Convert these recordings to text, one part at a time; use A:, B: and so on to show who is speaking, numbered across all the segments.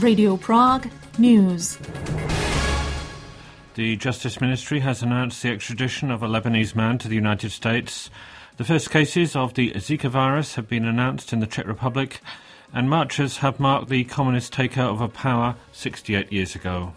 A: Radio Prague News.
B: The Justice Ministry has announced the extradition of a Lebanese man to the United States. The first cases of the Zika virus have been announced in the Czech Republic, and marchers have marked the communist takeover of power 68 years ago.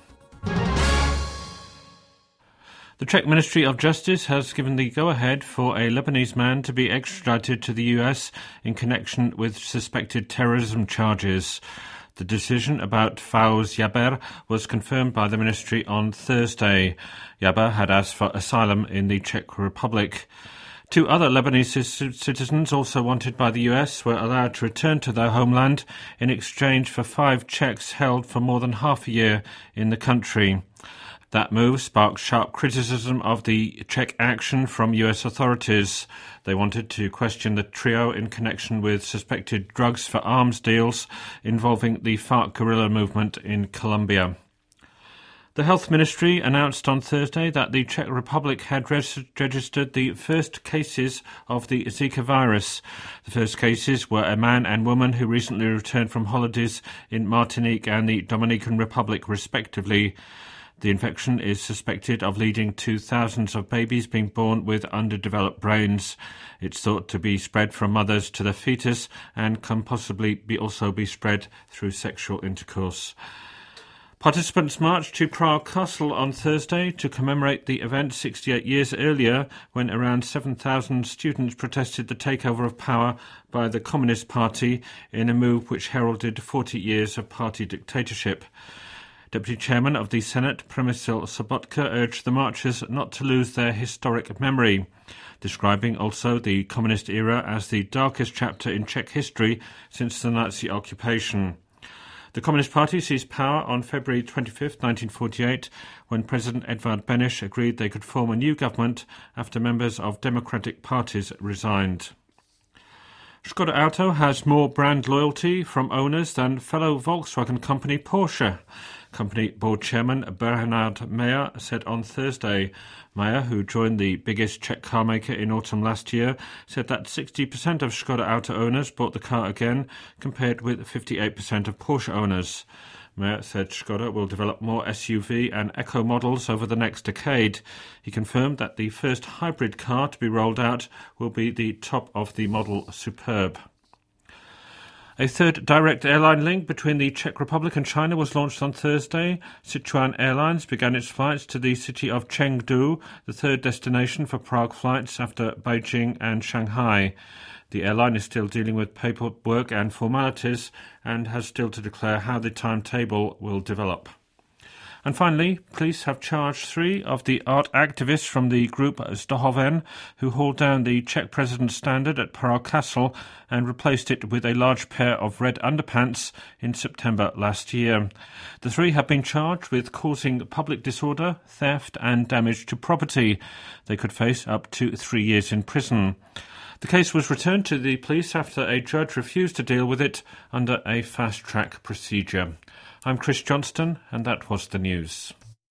B: The Czech Ministry of Justice has given the go-ahead for a Lebanese man to be extradited to the US in connection with suspected terrorism charges. The decision about Fawz Jaber was confirmed by the ministry on Thursday. Jaber had asked for asylum in the Czech Republic. Two other Lebanese citizens, also wanted by the US, were allowed to return to their homeland in exchange for 5 Czechs held for more than half a year in the country. That move sparked sharp criticism of the Czech action from US authorities. They wanted to question the trio in connection with suspected drugs for arms deals involving the FARC guerrilla movement in Colombia. The Health Ministry announced on Thursday that the Czech Republic had registered the first cases of the Zika virus. The first cases were a man and woman who recently returned from holidays in Martinique and the Dominican Republic, respectively. The infection is suspected of leading to thousands of babies being born with underdeveloped brains. It's thought to be spread from mothers to the fetus and can possibly also be spread through sexual intercourse. Participants marched to Prague Castle on Thursday to commemorate the event 68 years earlier, when around 7,000 students protested the takeover of power by the Communist Party in a move which heralded 40 years of party dictatorship. Deputy Chairman of the Senate, Přemysl Sobotka, urged the marchers not to lose their historic memory, describing also the communist era as the darkest chapter in Czech history since the Nazi occupation. The Communist Party seized power on February 25, 1948, when President Edvard Beneš agreed they could form a new government after members of democratic parties resigned. Škoda Auto has more brand loyalty from owners than fellow Volkswagen company Porsche. Company board chairman Bernhard Mayer said on Thursday. Mayer, who joined the biggest Czech car maker in autumn last year, said that 60% of Škoda Auto owners bought the car again, compared with 58% of Porsche owners. Mayer said Škoda will develop more SUV and Eco models over the next decade. He confirmed that the first hybrid car to be rolled out will be the top of the model Superb. A third direct airline link between the Czech Republic and China was launched on Thursday. Sichuan Airlines began its flights to the city of Chengdu, the third destination for Prague flights after Beijing and Shanghai. The airline is still dealing with paperwork and formalities and has still to declare how the timetable will develop. And finally, police have charged 3 of the art activists from the group Zdohoven, who hauled down the Czech president's standard at Prague Castle and replaced it with a large pair of red underpants in September last year. The 3 have been charged with causing public disorder, theft and damage to property. They could face up to 3 years in prison. The case was returned to the police after a judge refused to deal with it under a fast-track procedure. I'm Chris Johnston, and that was the news.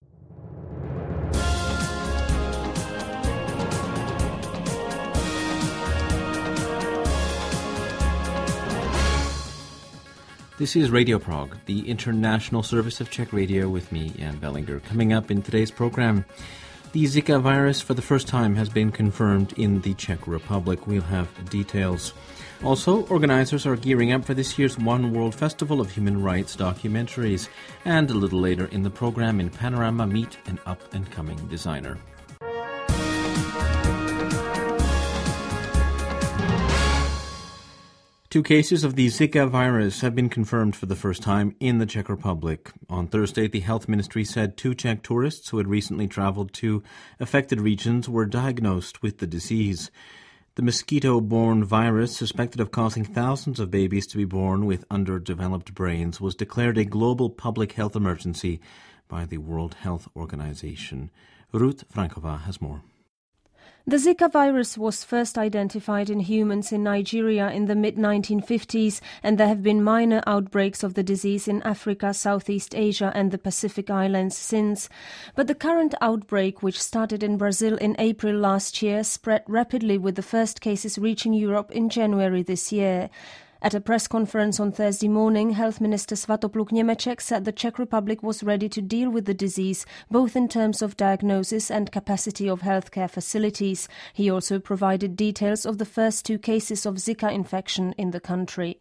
C: This is Radio Prague, the international service of Czech radio, with me, Jan Bellinger. Coming up in today's program, the Zika virus for the first time has been confirmed in the Czech Republic. We'll have details. Also, organizers are gearing up for this year's One World Festival of Human Rights documentaries. And a little later in the program, in Panorama, meet an up-and-coming designer. Two cases of the Zika virus have been confirmed for the first time in the Czech Republic. On Thursday, the Health Ministry said 2 Czech tourists who had recently traveled to affected regions were diagnosed with the disease. The mosquito-borne virus, suspected of causing thousands of babies to be born with underdeveloped brains, was declared a global public health emergency by the World Health Organization. Ruth Frankova has more.
D: The Zika virus was first identified in humans in Nigeria in the mid-1950s, and there have been minor outbreaks of the disease in Africa, Southeast Asia and the Pacific Islands since. But the current outbreak, which started in Brazil in April last year, spread rapidly, with the first cases reaching Europe in January this year. At a press conference on Thursday morning, Health Minister Svatopluk Němeček said the Czech Republic was ready to deal with the disease, both in terms of diagnosis and capacity of healthcare facilities. He also provided details of the first 2 cases of Zika infection in the country.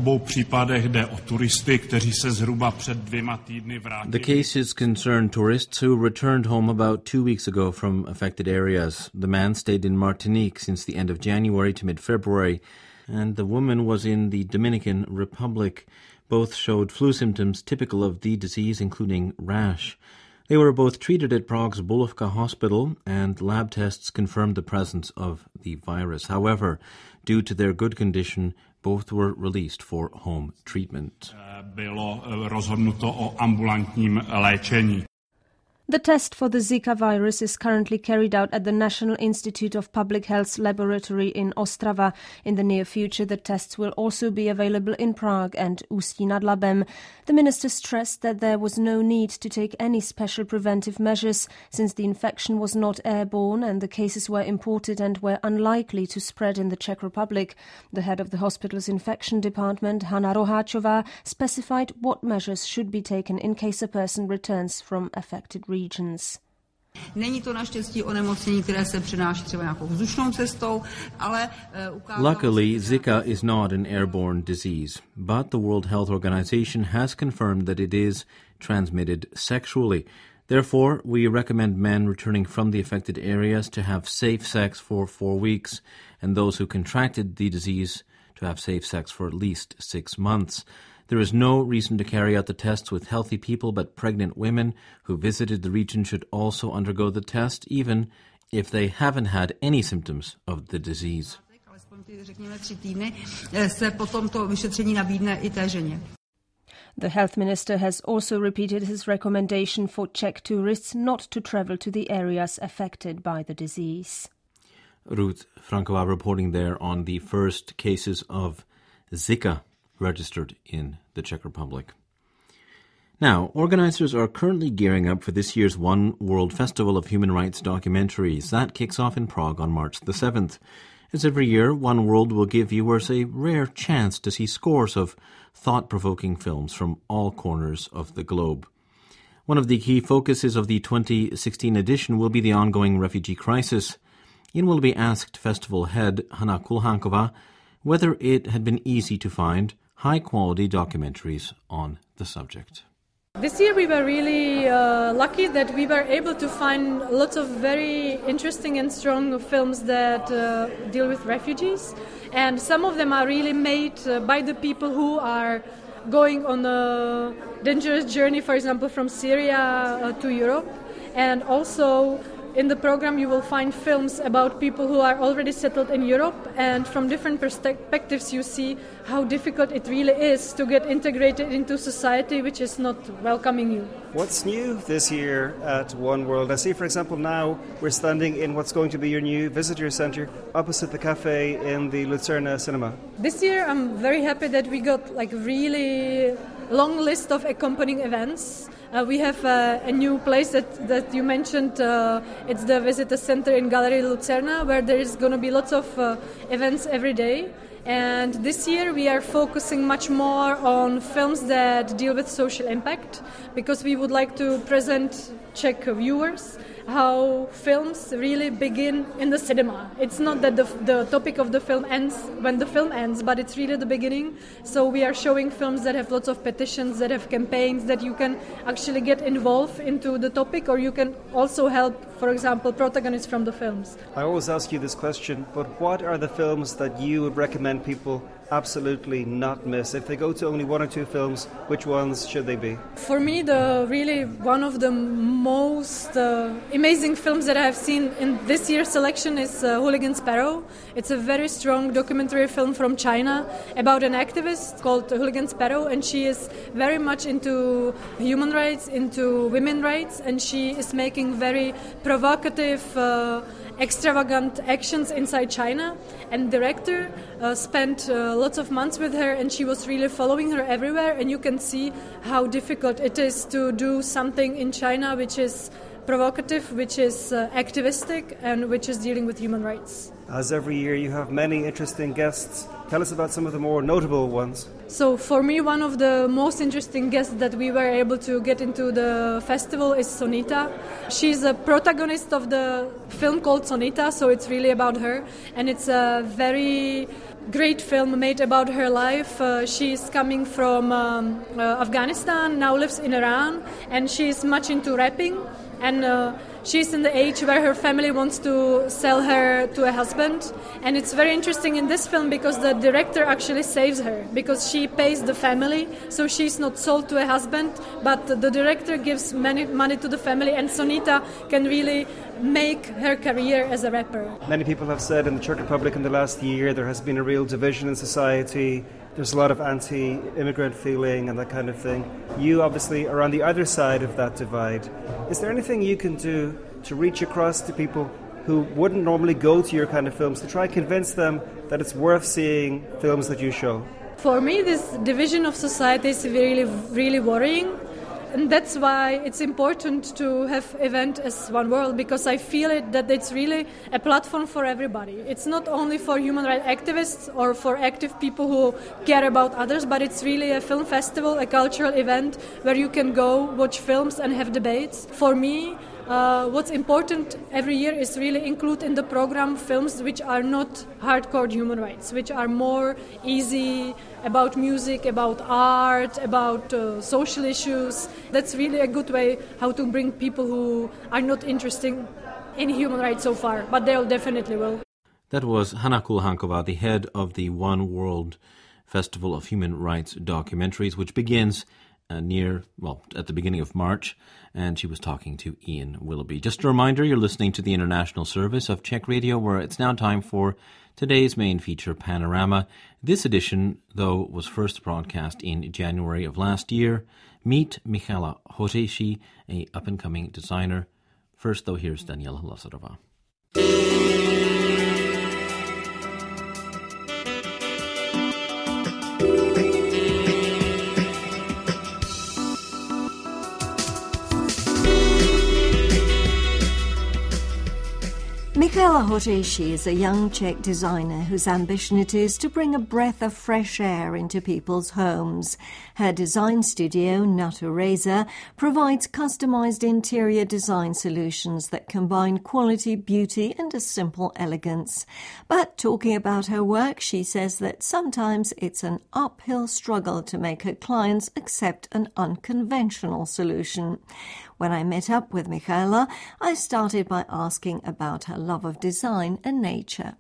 C: The cases concern tourists who returned home about 2 weeks ago from affected areas. The man stayed in Martinique since the end of January to mid-February, and the woman was in the Dominican Republic. Both showed flu symptoms typical of the disease, including rash. They were both treated at Prague's Bulovka Hospital, and lab tests confirmed the presence of the virus. However, due to their good condition, both were released for home treatment.
E: Bylo rozhodnuto o ambulantním léčení.
D: The test for the Zika virus is currently carried out at the National Institute of Public Health's laboratory in Ostrava. In the near future, the tests will also be available in Prague and Ústí nad Labem. The minister stressed that there was no need to take any special preventive measures since the infection was not airborne and the cases were imported and were unlikely to spread in the Czech Republic. The head of the hospital's infection department, Hanna Roháčová, specified what measures should be taken in case a person returns from affected regions.
F: Není to naštěstí onemocnění, které se přenáší třeba nějakou vzdušnou cestou, ale
C: Luckily, Zika is not an airborne disease, but the World Health Organization has confirmed that it is transmitted sexually. Therefore, we recommend men returning from the affected areas to have safe sex for 4 weeks, and those who contracted the disease to have safe sex for at least 6 months. There is no reason to carry out the tests with healthy people, but pregnant women who visited the region should also undergo the test, even if they haven't had any symptoms of the disease.
D: The health minister has also repeated his recommendation for Czech tourists not to travel to the areas affected by the disease.
C: Ruth Franková reporting there on the first cases of Zika registered in the Czech Republic. Now, organizers are currently gearing up for this year's One World Festival of Human Rights Documentaries. That kicks off in Prague on March the 7th. As every year, One World will give viewers a rare chance to see scores of thought-provoking films from all corners of the globe. One of the key focuses of the 2016 edition will be the ongoing refugee crisis. Ian Willoughby asked festival head Hanna Kulhankova whether it had been easy to find high-quality documentaries on the subject.
G: This year we were really lucky that we were able to find lots of very interesting and strong films that deal with refugees, and some of them are really made by the people who are going on a dangerous journey, for example, from Syria to Europe. And also in the program you will find films about people who are already settled in Europe, and from different perspectives you see how difficult it really is to get integrated into society which is not welcoming you.
H: What's new this year at One World? I see, for example, now we're standing in what's going to be your new visitor centre opposite the cafe in the Lucerna cinema.
G: This year I'm very happy that we got like really long list of accompanying events. We have a new place that you mentioned. It's the visitor center in Gallery Lucerna, where there is going to be lots of events every day. And this year we are focusing much more on films that deal with social impact, because we would like to present Czech viewers how films really begin in the cinema. It's not that the topic of the film ends when the film ends, but it's really the beginning. So we are showing films that have lots of petitions, that have campaigns, that you can actually get involved into the topic, or you can also help, for example, protagonists from the films.
H: I always ask you this question, but what are the films that you would recommend people absolutely not miss? If they go to only 1 or 2 films, which ones should they be?
G: For me, one of the most amazing films that I have seen in this year's selection is Hooligan Sparrow. It's a very strong documentary film from China about an activist called Hooligan Sparrow, and she is very much into human rights, into women's rights, and she is making very provocative, extravagant actions inside China. And the director spent lots of months with her, and she was really following her everywhere, and you can see how difficult it is to do something in China which is provocative, which is activistic, and which is dealing with human rights.
H: As every year, you have many interesting guests. Tell us about some of the more notable ones.
G: So for me, one of the most interesting guests that we were able to get into the festival is Sonita. She's a protagonist of the film called Sonita, so it's really about her. And it's a very great film made about her life. She's coming from Afghanistan, now lives in Iran, and she's much into rapping. And she's in the age where her family wants to sell her to a husband. And it's very interesting in this film because the director actually saves her because she pays the family. So she's not sold to a husband, but the director gives money to the family, and Sonita can really make her career as a rapper.
H: Many people have said in the Czech Republic in the last year there has been a real division in society. There's a lot of anti-immigrant feeling and that kind of thing. You obviously are on the other side of that divide. Is there anything you can do to reach across to people who wouldn't normally go to your kind of films to try and convince them that it's worth seeing films that you show?
G: For me, this division of society is really, really worrying. And that's why it's important to have event as One World, because I feel that it's really a platform for everybody. It's not only for human rights activists or for active people who care about others, but it's really a film festival, a cultural event where you can go watch films and have debates. For me, what's important every year is really include in the program films which are not hardcore human rights, which are more easy, about music, about art, about social issues. That's really a good way how to bring people who are not interested in human rights so far, but they'll definitely will.
C: That was Hanna Kulhankova, the head of the One World Festival of Human Rights Documentaries, which begins at the beginning of March, and she was talking to Ian Willoughby. Just a reminder, you're listening to the international service of Czech Radio, where it's now time for today's main feature, Panorama. This edition, though, was first broadcast in January of last year. Meet Michala Hořejší, a up-and-coming designer. First, though, here's Daniela Lazarova.
I: Michala Hořejší is a young Czech designer whose ambition it is to bring a breath of fresh air into people's homes. Her design studio, Natureza, provides customized interior design solutions that combine quality, beauty and a simple elegance. But talking about her work, she says that sometimes it's an uphill struggle to make her clients accept an unconventional solution. When I met up with Michala, I started by asking about her love of design and nature.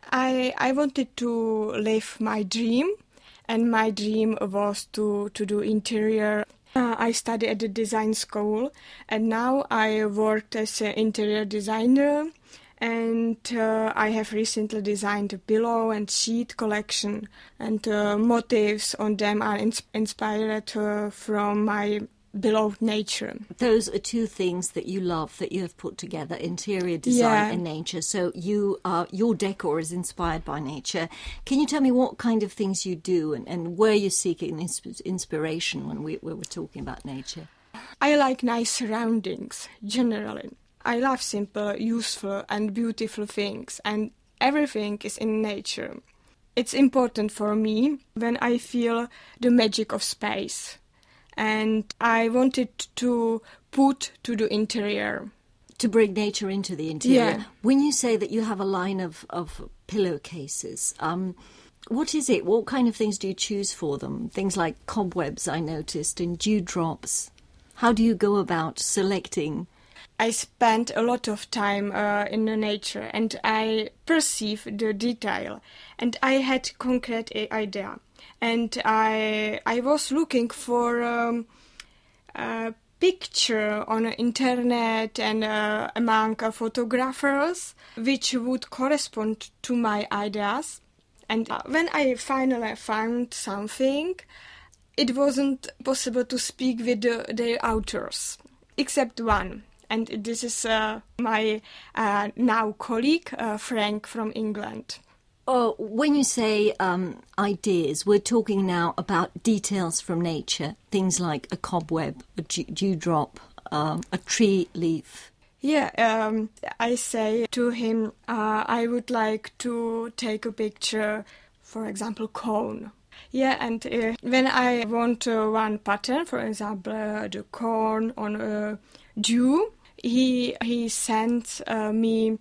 J: I wanted to live my dream, and my dream was to do interior. I studied at the design school, and now I worked as an interior designer, and I have recently designed a pillow and sheet collection, and motifs on them are inspired from my beloved nature.
I: Those are two things that you love, that you have put together, interior design and nature. So your decor is inspired by nature. Can you tell me what kind of things you do and where you're seeking inspiration when we were talking about nature?
J: I like nice surroundings, generally. I love simple, useful and beautiful things, and everything is in nature. It's important for me when I feel the magic of space. And I wanted to put to the interior.
I: To bring nature into the interior.
J: Yeah.
I: When you say that you have a line of pillowcases, what is it? What kind of things do you choose for them? Things like cobwebs, I noticed, and dewdrops. How do you go about selecting?
J: I spent a lot of time in the nature, and I perceive the detail, and I had concrete idea. And I was looking for a picture on the internet and among photographers which would correspond to my ideas. And when I finally found something, it wasn't possible to speak with the authors, except one. And this is my now colleague, Frank from England.
I: Oh, when you say ideas, we're talking now about details from nature, things like a cobweb, a dewdrop, a tree leaf.
J: I say to him, I would like to take a picture, for example, cone. Yeah, and when I want one pattern, for example, the corn on a dew, he sends me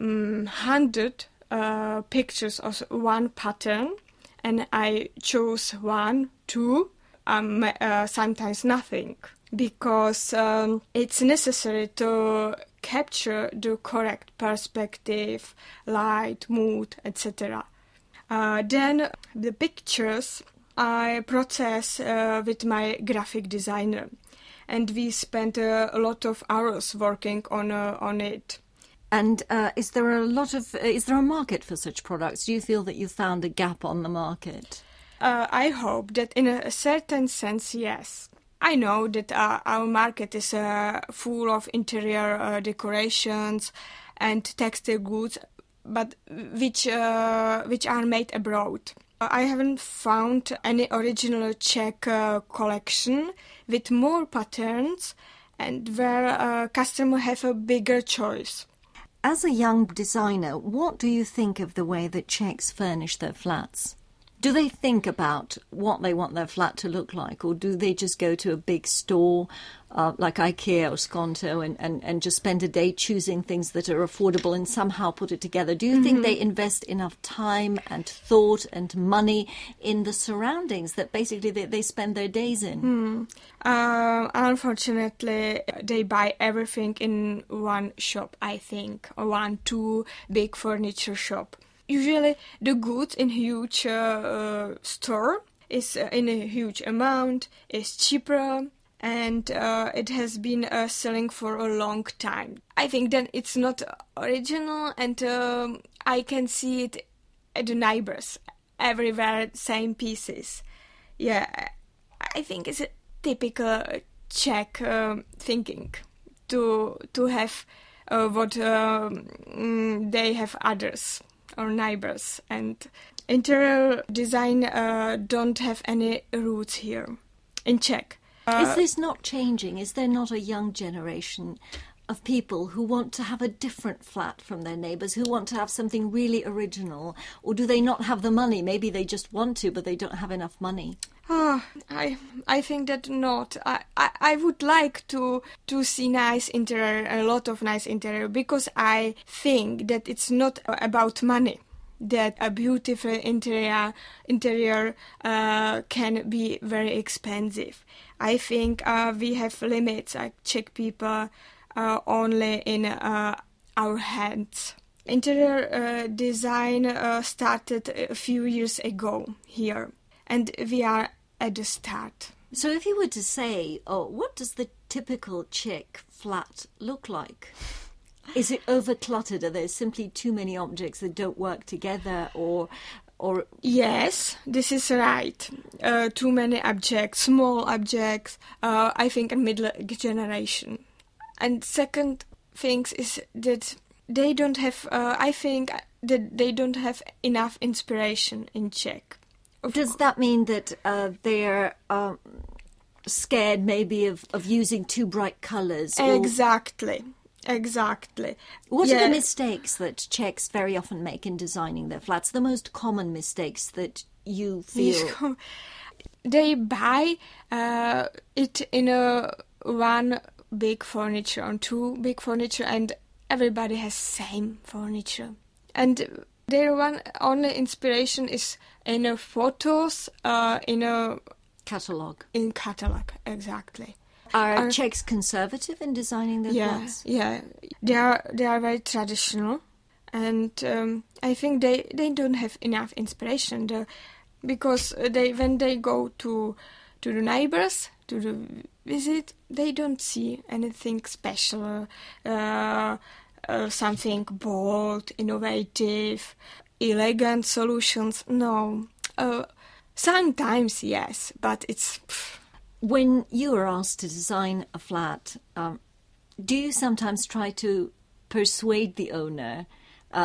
J: 100 pictures of one pattern, and I choose 1, 2, sometimes nothing, because it's necessary to capture the correct perspective, light, mood, etc. Then the pictures I process with my graphic designer, and we spent a lot of hours working on it.
I: And is there a market for such products? Do you feel that you found a gap on the market?
J: I hope that in a certain sense, yes. I know that our market is full of interior decorations and textile goods, but which are made abroad. I haven't found any original Czech collection with more patterns and where customers have a bigger choice.
I: As a young designer, what do you think of the way that Czechs furnish their flats? Do they think about what they want their flat to look like, or do they just go to a big store like IKEA or Skonto and just spend a day choosing things that are affordable and somehow put it together? Do you think they invest enough time and thought and money in the surroundings that basically they spend their days in?
J: Unfortunately, they buy everything in one shop, I think, or 1-2 big furniture shop. Usually the goods in huge store is in a huge amount, is cheaper, and it has been selling for a long time. I think then it's not original, and I can see it at the neighbors everywhere, same pieces. Yeah, I think it's a typical Czech thinking to have what they have others or neighbors, and interior design don't have any roots here in Czech.
I: Is this not changing? Is there not a young generation of people who want to have a different flat from their neighbours, who want to have something really original, or do they not have the money? Maybe they just want to, but they don't have enough money.
J: I think that not. I would like to see nice interior, a lot of nice interior, because I think that it's not about money. That a beautiful interior can be very expensive. I think we have limits, like Czech people, only in our hands. Interior design started a few years ago here, and we are at the start.
I: So if you were to say, what does the typical Czech flat look like? Is it overcluttered? Are there simply too many objects that don't work together, or?
J: Yes, this is right. Too many objects, small objects, I think a middle generation. And second thing is that they don't have, I think that they don't have enough inspiration in Czech.
I: Does that mean that they're scared maybe of using too bright colours?
J: Exactly.
I: What are the mistakes that Czechs very often make in designing their flats? The most common mistakes that you feel?
J: They buy it in one big furniture or two big furniture, and everybody has same furniture. And their one only inspiration is in photos, in a
I: catalogue.
J: In catalogue, exactly.
I: Are Czechs conservative in designing their flats?
J: Yeah, they are very traditional, and I think they don't have enough inspiration because when they go to the neighbors to the visit, they don't see anything special, something bold, innovative, elegant solutions. No, sometimes yes, but it's.
I: When you are asked to design a flat, do you sometimes try to persuade the owner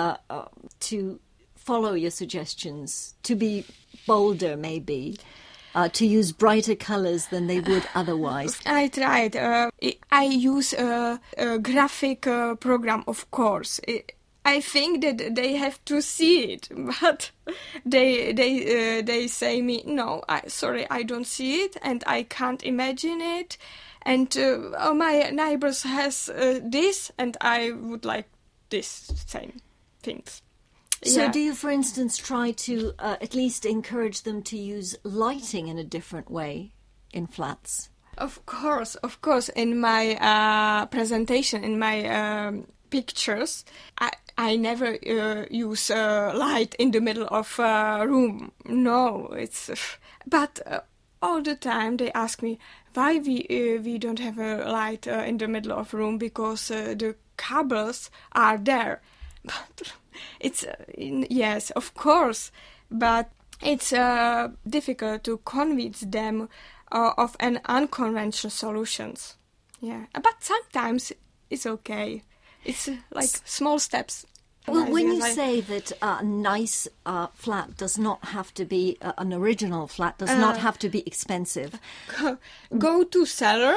I: to follow your suggestions, to be bolder maybe, to use brighter colours than they would otherwise?
J: I tried. I use a graphic program, of course. I think that they have to see it, but they say me, no, sorry, I don't see it, and I can't imagine it. And my neighbors has this, and I would like this same things.
I: So do you, for instance, try to at least encourage them to use lighting in a different way in flats?
J: Of course. In my presentation, in my pictures, I never use light in the middle of a room. No, but all the time they ask me why we don't have a light in the middle of a room, because the cables are there. But it's yes, of course, but it's difficult to convince them of an unconventional solutions. Yeah, but sometimes it's okay. It's like small steps.
I: Well, when you say that a nice flat does not have to be an original flat, does not have to be expensive.
J: Go to cellar,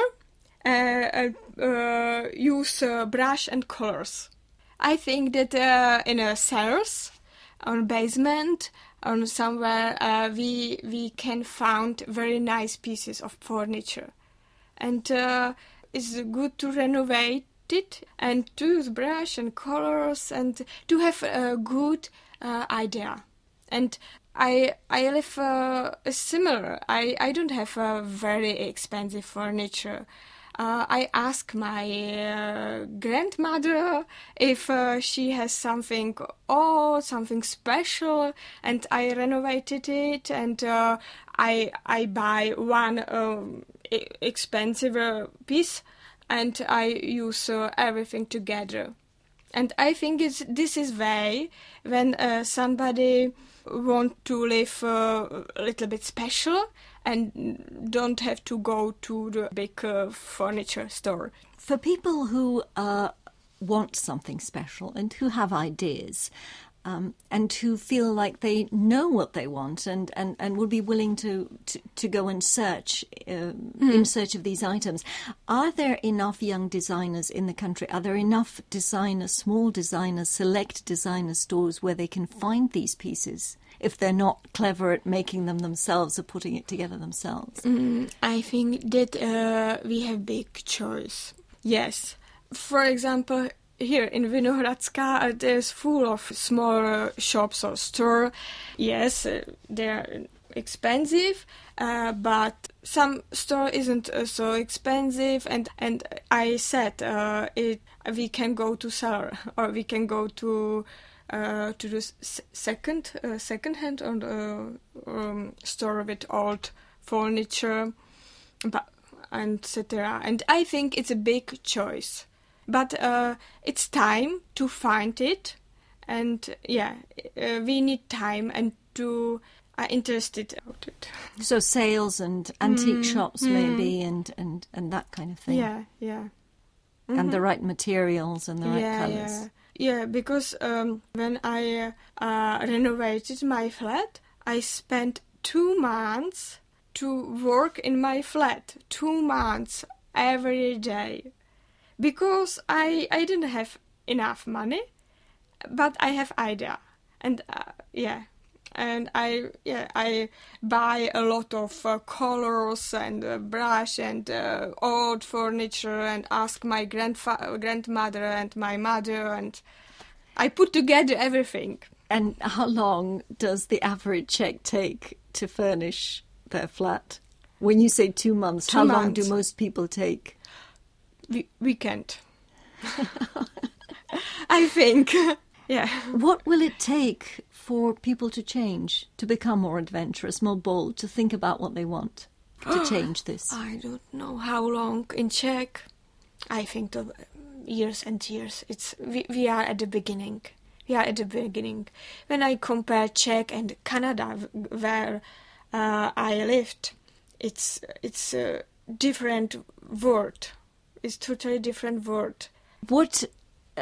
J: use brush and colors. I think that in a cellars, on basement, on somewhere, we can find very nice pieces of furniture, and it's good to renovate it and to use brush and colors and to have a good idea. And I live similar. I don't have a very expensive furniture. I ask my grandmother if she has something special, and I renovated it, and I buy one expensive piece, and I use everything together. And I think this is way when somebody want to live a little bit special and don't have to go to the big furniture store.
I: For people who want something special and who have ideas and who feel like they know what they want and would be willing to go and search in search of these items, are there enough young designers in the country? Are there enough designers, small designers, select designer stores where they can find these pieces if they're not clever at making them themselves or putting it together themselves?
J: I think that we have big choice. Yes. For example, here in Vinohradska, there's full of small shops or store. Yes, they're expensive, but some store isn't so expensive. And I said we can go to cellar, or we can go to the second hand on store with old furniture, and etc. And I think it's a big choice. But it's time to find it, and we need time and to interested about it.
I: So sales and antique shops maybe, and that kind of thing.
J: Yeah. Mm-hmm.
I: And the right materials and the right colours.
J: Yeah, because when I renovated my flat, I spent 2 months to work in my flat. 2 months every day. Because I didn't have enough money, but I have idea, and and I buy a lot of colors and brush and old furniture, and ask my grandmother and my mother, and I put together everything.
I: And how long does the average Czech take to furnish their flat? When you say 2 months,
J: 2
I: how
J: months.
I: long do most people take?
J: Weekend. I think. Yeah.
I: What will it take for people to change, to become more adventurous, more bold, to think about what they want, to change this?
J: I don't know how long in Czech. I think the years and years. We are at the beginning. We are at the beginning. When I compare Czech and Canada, where I lived, it's a different word. It's totally different word.
I: What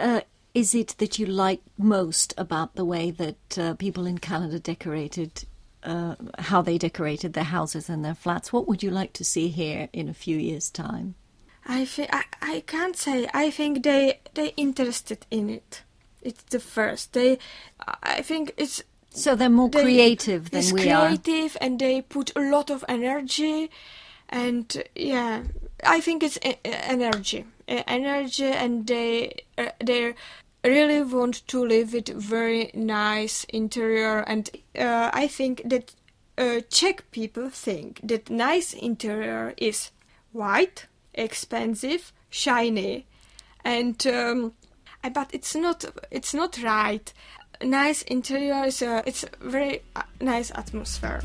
I: is it that you like most about the way that people in Canada decorated how they decorated their houses and their flats. What would you like to see here in a few years' time?
J: I can't say. I think they interested in it. It's the first. I think it's.
I: So they're more creative than we are.
J: Creative, and they put a lot of energy, and yeah, I think it's energy, and they really want to live with very nice interior, and I think that Czech people think that nice interior is white, expensive, shiny, and but it's not right. Nice interior is it's very nice atmosphere.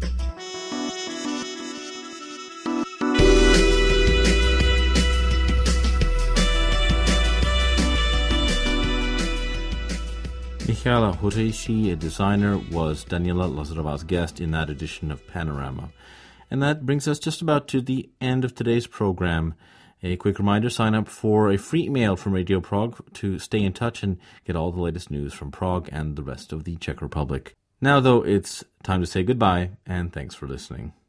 C: Michala Horeishi, a designer, was Daniela Lazarova's guest in that edition of Panorama. And that brings us just about to the end of today's program. A quick reminder, sign up for a free email from Radio Prague to stay in touch and get all the latest news from Prague and the rest of the Czech Republic. Now, though, it's time to say goodbye, and thanks for listening.